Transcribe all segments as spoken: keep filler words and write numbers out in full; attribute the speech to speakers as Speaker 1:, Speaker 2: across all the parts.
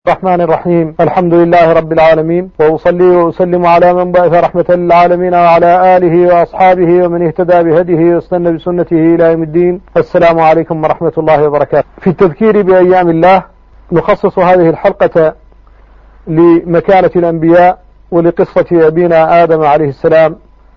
Speaker 1: الرحمن الرحيم. الحمد لله رب العالمين، وأصلي وأسلم على من بعث رحمة للعالمين وعلى آله وأصحابه ومن اهتدى بهديه واستنى بسنته إلى يوم الدين. السلام عليكم ورحمة الله وبركاته. في التذكير بأيام الله نخصص هذه الحلقة لمكانة الأنبياء ولقصة أبينا آدم عليه السلام،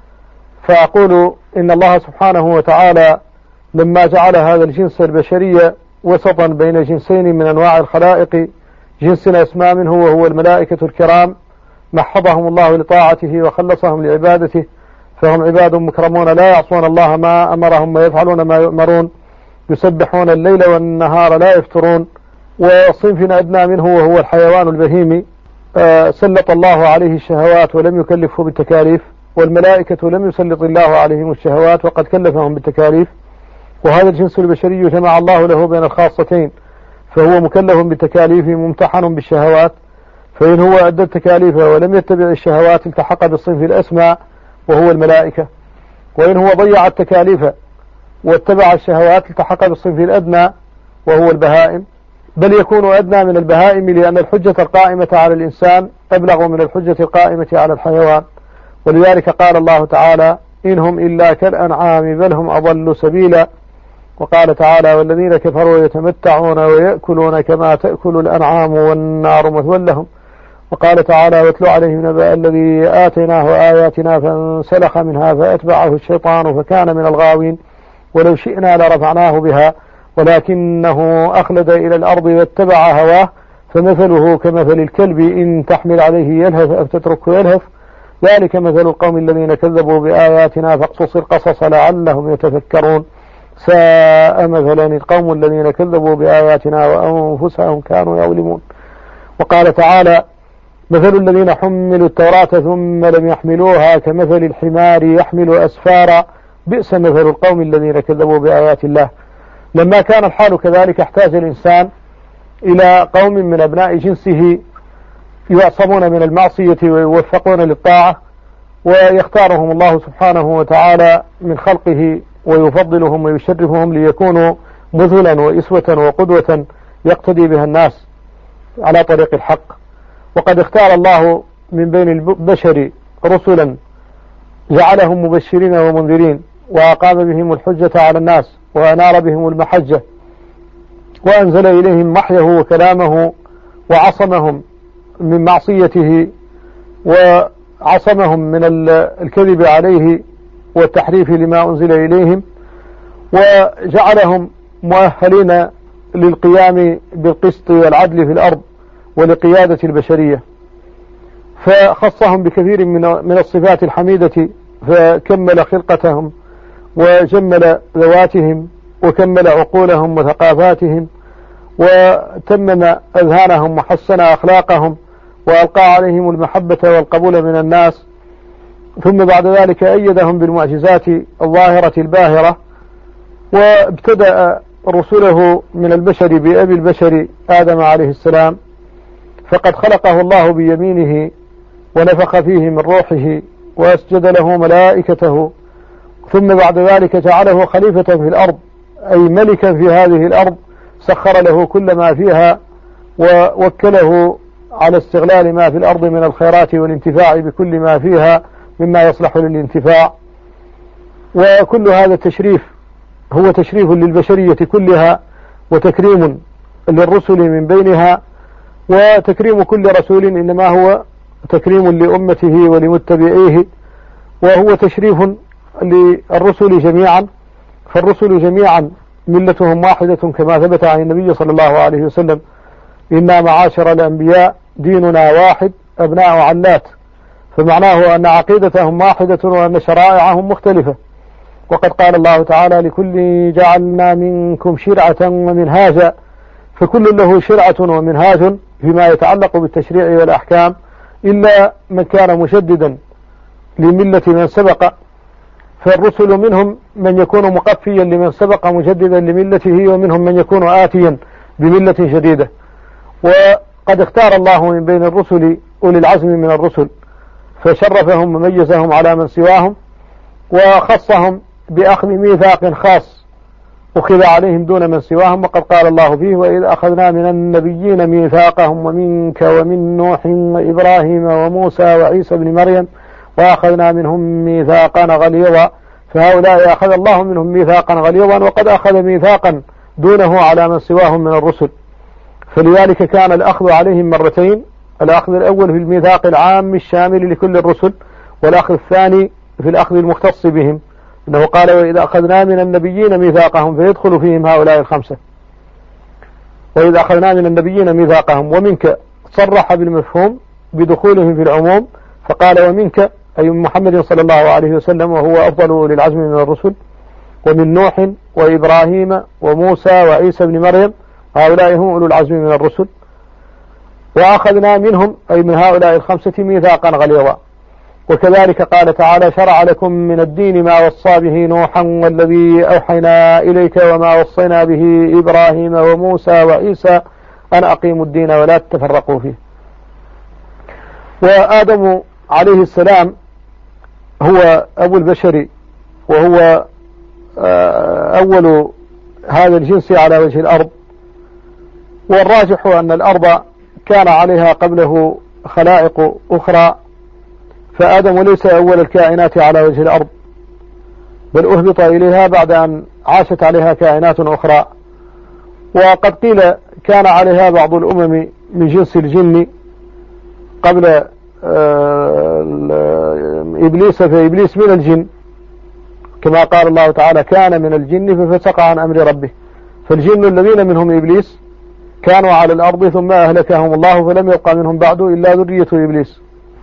Speaker 1: فأقول إن الله سبحانه وتعالى لما جعل هذا الجنس البشري وسطا بين جنسين من أنواع الخلائق، جنس أسمى منه وهو الملائكة الكرام، محضهم الله لطاعته وخلصهم لعبادته، فهم عباد مكرمون لا يعصون الله ما أمرهم ويفعلون ما يؤمرون، يسبحون الليل والنهار لا يفترون. وصنف أدنى منه وهو الحيوان البهيمي، آه سلط الله عليه الشهوات ولم يكلفه بالتكاليف، والملائكة لم يسلط الله عليهم الشهوات وقد كلفهم بالتكاليف. وهذا الجنس البشري جمع الله له بين الخاصتين، فهو مكلف بالتكاليف ممتحن بالشهوات، فإن هو أدى التكاليف ولم يتبع الشهوات التحق بالصنف الأسمى وهو الملائكة، وإن هو ضيع التكاليف واتبع الشهوات التحق بالصنف الأدنى وهو البهائم، بل يكون أدنى من البهائم، لأن الحجة القائمة على الإنسان أبلغ من الحجة القائمة على الحيوان. ولذلك قال الله تعالى: إنهم إلا كالأنعام بل هم أضل سبيلا. وقال تعالى: والذين كفروا يتمتعون ويأكلون كما تأكل الأنعام والنار مثوى لهم. وقال تعالى: واتل عليهم نبأ الذي آتيناه آياتنا فانسلخ منها فأتبعه الشيطان فكان من الغاوين، ولو شئنا لرفعناه بها ولكنه أخلد إلى الأرض واتبع هواه، فمثله كمثل الكلب إن تحمل عليه يلهث أو تتركه يلهث، ذلك مثل القوم الذين كذبوا بآياتنا فاقصص القصص لعلهم يتفكرون، ساء مثلا القوم الذين كذبوا بآياتنا وأنفسهم كانوا يظلمون. وقال تعالى: مثل الذين حملوا التوراة ثم لم يحملوها كمثل الحمار يحمل أسفارا، بئس مثل القوم الذين كذبوا بآيات الله. لما كان الحال كذلك احتاج الإنسان إلى قوم من أبناء جنسه يعصمون من المعصية ويوفقون للطاعة، ويختارهم الله سبحانه وتعالى من خلقه ويفضلهم ويشرفهم ليكونوا مثلا وإسوة وقدوة يقتدي بها الناس على طريق الحق. وقد اختار الله من بين البشر رسلا جعلهم مبشرين ومنذرين، وأقام بهم الحجة على الناس، وأنار بهم المحجة، وأنزل إليهم وحيه وكلامه، وعصمهم من معصيته، وعصمهم من الكذب عليه والتحريف لما أنزل إليهم، وجعلهم مؤهلين للقيام بالقسط والعدل في الأرض ولقيادة البشرية، فخصهم بكثير من الصفات الحميدة، فكمل خلقتهم وجمل ذواتهم وكمل عقولهم وثقافاتهم وتمم أذهانهم وحسن أخلاقهم وألقى عليهم المحبة والقبول من الناس، ثم بعد ذلك أيدهم بالمعجزات الظاهرة الباهرة، وابتدأ رسله من البشر بأبي البشر آدم عليه السلام، فقد خلقه الله بيمينه ونفخ فيه من روحه وأسجد له ملائكته، ثم بعد ذلك جعله خليفة في الأرض، أي ملكا في هذه الأرض، سخر له كل ما فيها ووكله على استغلال ما في الأرض من الخيرات والانتفاع بكل ما فيها مما يصلح للانتفاع. وكل هذا التشريف هو تشريف للبشرية كلها، وتكريم للرسل من بينها، وتكريم كل رسول إنما هو تكريم لأمته ولمتبعيه، وهو تشريف للرسل جميعا، فالرسل جميعا ملتهم واحدة كما ثبت عن النبي صلى الله عليه وسلم: إنا معاشر الأنبياء ديننا واحد أبناء علات، فمعناه أن عقيدتهم واحدة وأن شرائعهم مختلفة. وقد قال الله تعالى: لكل جعلنا منكم شرعة ومنهاجا، فكل له شرعة ومنهاج فيما يتعلق بالتشريع والأحكام، إلا من كان مشددا لملة من سبق، فالرسل منهم من يكون مقفيا لمن سبق مجددا لملته، ومنهم من يكون آتيا بملة جديدة. وقد اختار الله من بين الرسل أولي العزم من الرسل، فشرفهم وميزهم على من سواهم، وخصهم بأخذ ميثاق خاص أخذ عليهم دون من سواهم. وقد قال الله فيه: وإذ أخذنا من النبيين ميثاقهم ومنك ومن نوح وإبراهيم وموسى وعيسى بن مريم وأخذنا منهم ميثاقا غليظا. فهؤلاء أخذ الله منهم ميثاقا غليظا، وقد أخذ ميثاقا دونه على من سواهم من الرسل. فلذلك كان الأخذ عليهم مرتين: الأخذ الأول في الميثاق العام الشامل لكل الرسل، والأخذ الثاني في الأخذ المختص بهم، إنه قال: وإذا أخذنا من النبيين ميثاقهم، فيدخل فيهم هؤلاء الخمسة. وإذا أخذنا من النبيين ميثاقهم ومنك صرح بالمفهوم بدخولهم في العموم، فقال: ومنك أي محمد صلى الله عليه وسلم، وهو أفضل أولي العزم من الرسل، ومن نوح وإبراهيم وموسى وعيسى بن مريم، هؤلاء هم أولو العزم من الرسل. وأخذنا منهم أي من هؤلاء الخمسة ميثاقا غليظا. وكذلك قال تعالى: شرع لكم من الدين ما وصى به نوحا والذي أوحينا إليك وما وصينا به إبراهيم وموسى وعيسى أن أقيموا الدين ولا تتفرقوا فيه. وآدم عليه السلام هو أبو البشر، وهو أول هذا الجنس على وجه الأرض. والراجح أن الأرض كان عليها قبله خلائق أخرى، فآدم ليس أول الكائنات على وجه الأرض، بل أهبط إليها بعد أن عاشت عليها كائنات أخرى. وقد قيل كان عليها بعض الأمم من جنس الجن قبل إبليس، فإبليس من الجن، كما قال الله تعالى: كان من الجن ففسق عن أمر ربه. فالجن الذين منهم إبليس كانوا على الأرض ثم أهلكهم الله، فلم يبقى منهم بعد إلا ذرية إبليس.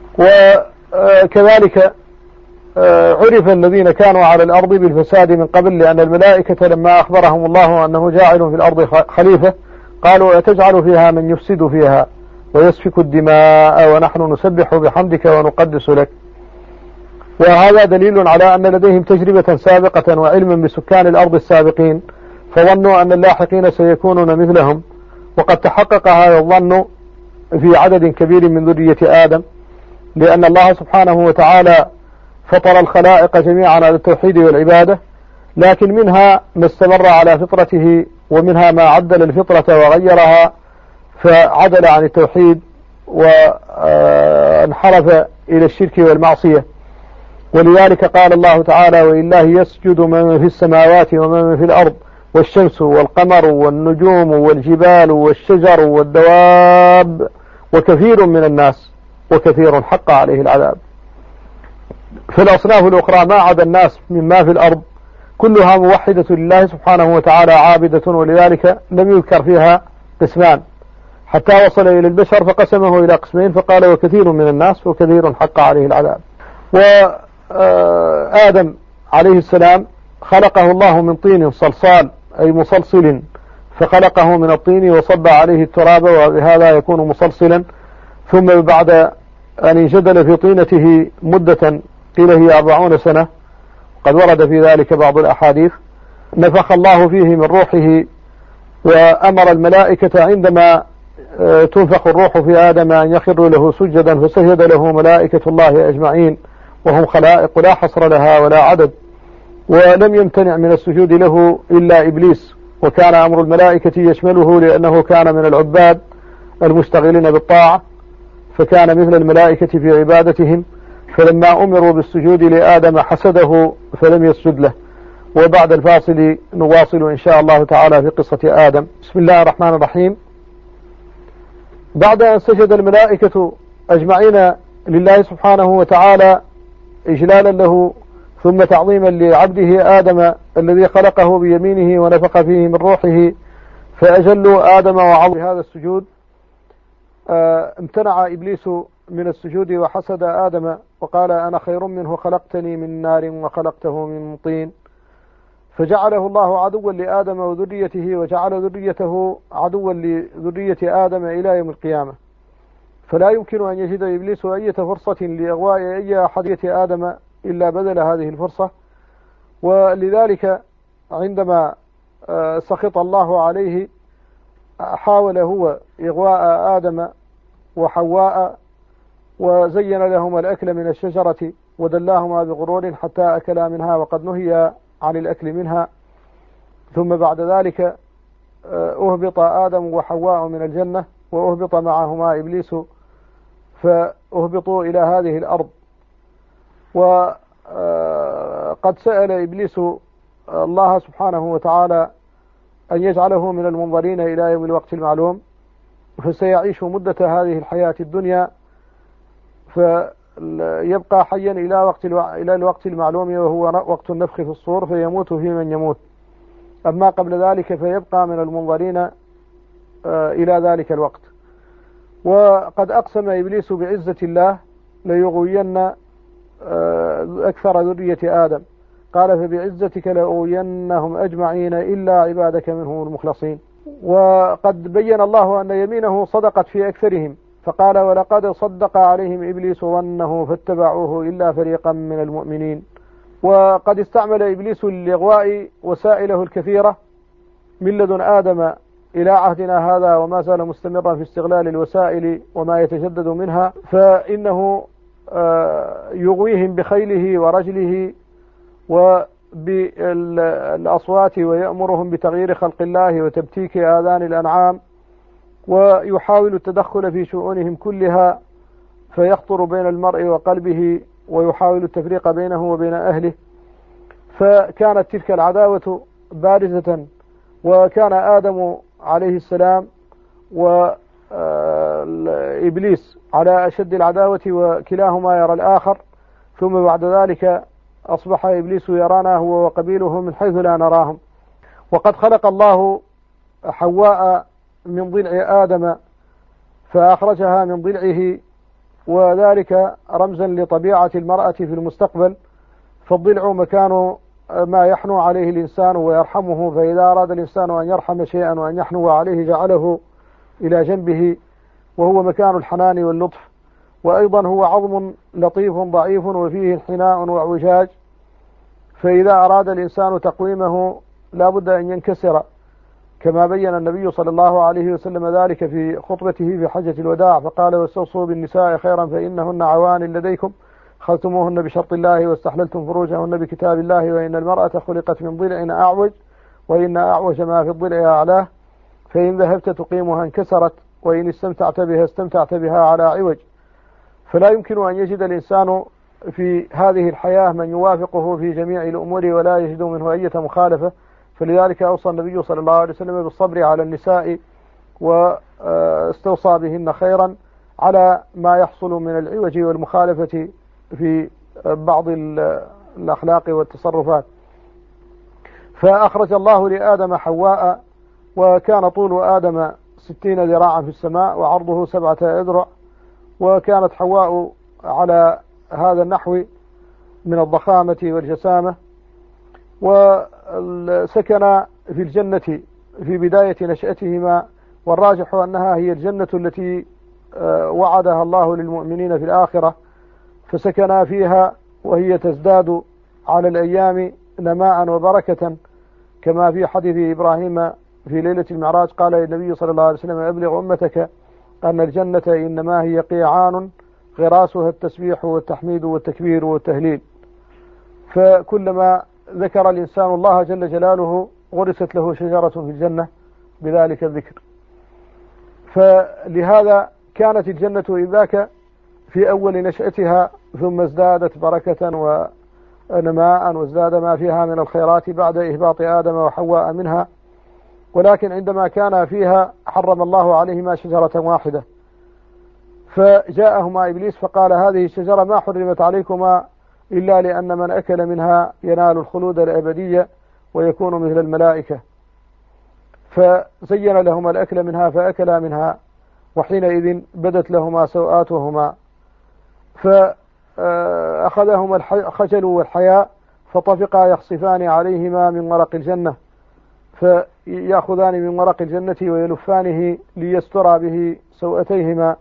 Speaker 1: وكذلك عرف الذين كانوا على الأرض بالفساد من قبل، لأن الملائكة لما أخبرهم الله أنه جاعل في الأرض خليفة قالوا: أتجعل فيها من يفسد فيها ويسفك الدماء ونحن نسبح بحمدك ونقدس لك. وهذا دليل على أن لديهم تجربة سابقة وعلما بسكان الأرض السابقين، فظنوا أن اللاحقين سيكونون مثلهم. وقد تحقق هذا الظن في عدد كبير من ذرية آدم، لأن الله سبحانه وتعالى فطر الخلائق جميعا على التوحيد والعبادة، لكن منها ما استمر على فطرته، ومنها ما عدل الفطرة وغيرها فعدل عن التوحيد وانحرف إلى الشرك والمعصية. ولذلك قال الله تعالى: ولله يسجد من في السماوات ومن في الأرض والشمس والقمر والنجوم والجبال والشجر والدواب وكثير من الناس وكثير حق عليه العذاب. في الأصناف الأخرى ما عدا الناس مما في الأرض كلها موحدة لله سبحانه وتعالى عابدة، ولذلك لم يذكر فيها قسمان، حتى وصل إلى البشر فقسمه إلى قسمين فقال: وكثير من الناس وكثير حق عليه العذاب. وآدم عليه السلام خلقه الله من طين صلصال أي مصلصل، فخلقه من الطين وصب عليه التراب وبهذا يكون مصلصلا. ثم بعد أن انجدل في طينته مدة قيل هي أربعون سنة، قد ورد في ذلك بعض الأحاديث، نفخ الله فيه من روحه، وأمر الملائكة عندما تنفخ الروح في آدم أن يخروا له سجدا، فسجد له ملائكة الله أجمعين، وهم خلائق لا حصر لها ولا عدد. ولم يمتنع من السجود له إلا إبليس، وكان أمر الملائكة يشمله لأنه كان من العباد المشتغلين بالطاعة، فكان مثل الملائكة في عبادتهم. فلما أمروا بالسجود لآدم حسده فلم يسجد له. وبعد الفاصل نواصل إن شاء الله تعالى في قصة آدم. بسم الله الرحمن الرحيم. بعد أن سجد الملائكة أجمعين لله سبحانه وتعالى إجلالا له ثم تعظيما لعبده آدم الذي خلقه بيمينه ونفخ فيه من روحه، فأجلوا آدم وعظم هذا السجود، امتنع إبليس من السجود وحسد آدم وقال: أنا خير منه، خلقتني من نار وخلقته من طين. فجعله الله عدوا لآدم وذريته، وجعل ذريته عدوا لذرية آدم إلى يوم القيامة. فلا يمكن أن يجد إبليس أي فرصة لإغواء أي أحدية آدم إلا بذل هذه الفرصة. ولذلك عندما سخط الله عليه حاول هو إغواء آدم وحواء، وزين لهما الأكل من الشجرة ودلاهما بغرور حتى أكلا منها، وقد نهي عن الأكل منها. ثم بعد ذلك أهبط آدم وحواء من الجنة وأهبط معهما إبليس، فأهبطوا إلى هذه الأرض. وقد سأل إبليس الله سبحانه وتعالى أن يجعله من المنظرين إلى يوم الوقت المعلوم، فسيعيش مدة هذه الحياة الدنيا، فيبقى حيا إلى وقت إلى الوقت المعلوم وهو وقت النفخ في الصور، فيموت في من يموت. أما قبل ذلك فيبقى من المنظرين إلى ذلك الوقت. وقد أقسم إبليس بعزة الله ليغوين أكثر ذرية آدم، قال فبعزتك لأغوينهم أجمعين إلا عبادك منهم المخلصين. وقد بين الله أن يمينه صدقت في أكثرهم، فقال ولقد صدق عليهم إبليس ظنه فاتبعوه إلا فريقا من المؤمنين. وقد استعمل إبليس للإغواء وسائله الكثيرة من لدن آدم إلى عهدنا هذا، وما زال مستمرا في استغلال الوسائل وما يتجدد منها، فإنه يغويهم بخيله ورجله وبالأصوات، ويأمرهم بتغيير خلق الله وتبتيك آذان الأنعام، ويحاول التدخل في شؤونهم كلها، فيخطر بين المرء وقلبه ويحاول التفريق بينه وبين أهله. فكانت تلك العداوة بارزة، وكان آدم عليه السلام وإبليس على أشد العداوة، وكلاهما يرى الآخر. ثم بعد ذلك أصبح إبليس يرانا هو وقبيله من حيث لا نراهم. وقد خلق الله حواء من ضلع آدم فأخرجها من ضلعه، وذلك رمزا لطبيعة المرأة في المستقبل، فالضلع مكان ما يحنو عليه الإنسان ويرحمه، فإذا أراد الإنسان أن يرحم شيئا وأن يحنو عليه جعله إلى جنبه، وهو مكان الحنان واللطف. وأيضا هو عظم لطيف ضعيف وفيه انحناء واعوجاج، فإذا أراد الإنسان تقويمه لا بد أن ينكسر، كما بين النبي صلى الله عليه وسلم ذلك في خطبته في حجة الوداع، فقال واستوصوا بالنساء خيرا فإنهن عوان لديكم خذتموهن بشرط الله واستحللتم فروجهن بكتاب الله، وإن المرأة خلقت من ضلع أعوج وإن أعوج ما في الضلع أعلاه، فإن ذهبت تقيمها انكسرت وإن استمتعت بها استمتعت بها على عوج. فلا يمكن أن يجد الإنسان في هذه الحياة من يوافقه في جميع الأمور ولا يجد منه أي مخالفة، فلذلك أوصى النبي صلى الله عليه وسلم بالصبر على النساء واستوصى بهن خيرا على ما يحصل من العوج والمخالفة في بعض الأخلاق والتصرفات. فأخرج الله لآدم حواء، وكان طول آدم ستين ذراعا في السماء وعرضه سبعة أذرع، وكانت حواء على هذا النحو من الضخامة والجسامة. وسكن في الجنة في بداية نشأتهما، والراجح أنها هي الجنة التي وعدها الله للمؤمنين في الآخرة، فسكنا فيها وهي تزداد على الأيام نماء وبركة، كما في حديث إبراهيم في ليلة المعراج قال النبي صلى الله عليه وسلم أبلغ أمتك أن الجنة إنما هي قيعان غراسها التسبيح والتحميد والتكبير والتهليل. فكلما ذكر الإنسان الله جل جلاله غرست له شجرة في الجنة بذلك الذكر. فلهذا كانت الجنة إذاك في أول نشأتها، ثم ازدادت بركة ونماء وازداد ما فيها من الخيرات بعد إهباط آدم وحواء منها. ولكن عندما كان فيها حرم الله عليهما شجرة واحدة، فجاءهما إبليس فقال هذه الشجرة ما حرمت عليكما إلا لأن من أكل منها ينال الخلود الأبدية ويكون مثل الملائكة، فزين لهما الأكل منها فأكلا منها، وحينئذ بدت لهما سوآتهما، فأخذهما الخجل والحياء فطفقا يخصفان عليهما من ورق الجنة، فيأخذان من ورق الجنة ويلفانه ليسترى به سوءتيهما.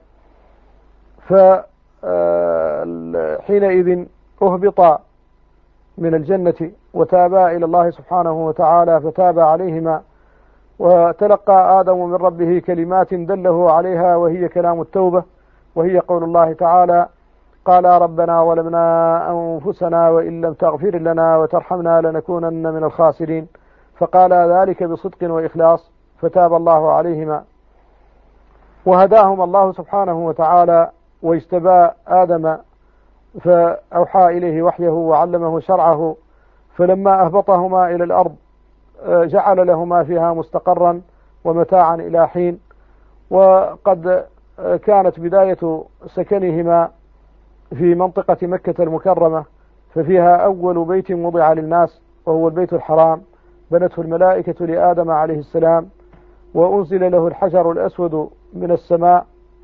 Speaker 1: فحينئذ أهبطا من الجنة وتابا إلى الله سبحانه وتعالى فتاب عليهما، وتلقى آدم من ربه كلمات دله عليها، وهي كلام التوبة، وهي قول الله تعالى قال ربنا ظلمنا أنفسنا وإن لم تغفر لنا وترحمنا لنكونن من الخاسرين. فقال ذلك بصدق وإخلاص فتاب الله عليهما، وهداهما الله سبحانه وتعالى واجتبى آدم فأوحى إليه وحيه وعلمه شرعه، فلما أهبطهما إلى الأرض جعل لهما فيها مستقرا ومتاعا إلى حين. وقد كانت بداية سكنهما في منطقة مكة المكرمة، ففيها أول بيت وضع للناس وهو البيت الحرام، بنته الملائكة لآدم عليه السلام، وأنزل له الحجر الأسود من السماء،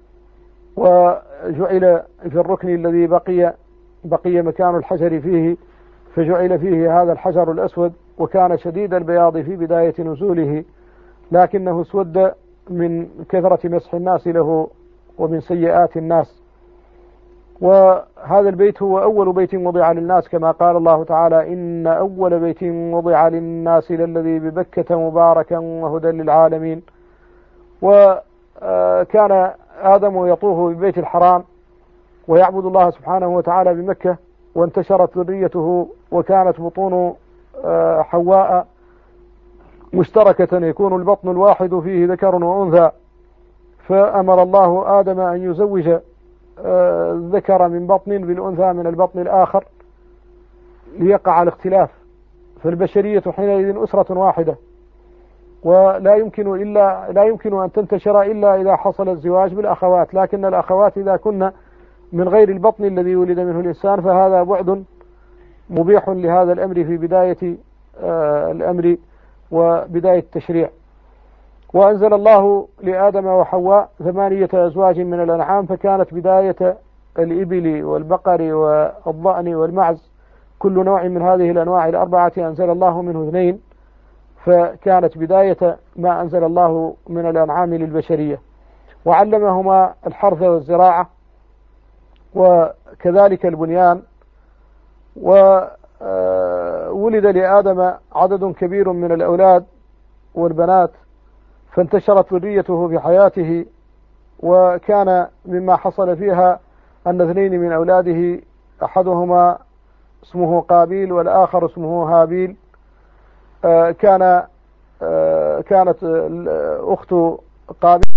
Speaker 1: وجعل في الركن الذي بقي بقي مكان الحجر فيه، فجعل فيه هذا الحجر الأسود، وكان شديد البياض في بداية نزوله، لكنه اسود من كثرة مسح الناس له ومن سيئات الناس. وهذا البيت هو أول بيت وضع للناس، كما قال الله تعالى: إن أول بيت وضع للناس للذي ببكة مباركا وهدى للعالمين. وكان آدم يطوف ببيت الحرام ويعبد الله سبحانه وتعالى بمكة، وانتشرت ذريته، وكانت بطون حواء مشتركة، يكون البطن الواحد فيه ذكر وأنثى، فأمر الله آدم أن يزوج الذكر من بطن بالأنثى من البطن الآخر ليقع الاختلاف، فالبشرية حينئذ أسرة واحدة، ولا يمكن إلا لا يمكن أن تنتشر إلا إذا حصل الزواج بالأخوات، لكن الأخوات إذا كنا من غير البطن الذي ولد منه الإنسان فهذا بعد مبيح لهذا الأمر في بداية الأمر وبداية التشريع. وأنزل الله لآدم وحواء ثمانية أزواج من الأنعام، فكانت بداية الإبل والبقر والضأن والمعز، كل نوع من هذه الأنواع الأربعة أنزل الله منه اثنين، فكانت بداية ما أنزل الله من الأنعام للبشرية. وعلمهما الحرث والزراعة وكذلك البنيان. وولد لآدم عدد كبير من الأولاد والبنات، فانتشرت ذريته في حياته، وكان مما حصل فيها أن اثنين من أولاده أحدهما اسمه قابيل والآخر اسمه هابيل. كان كانت أخت قابيل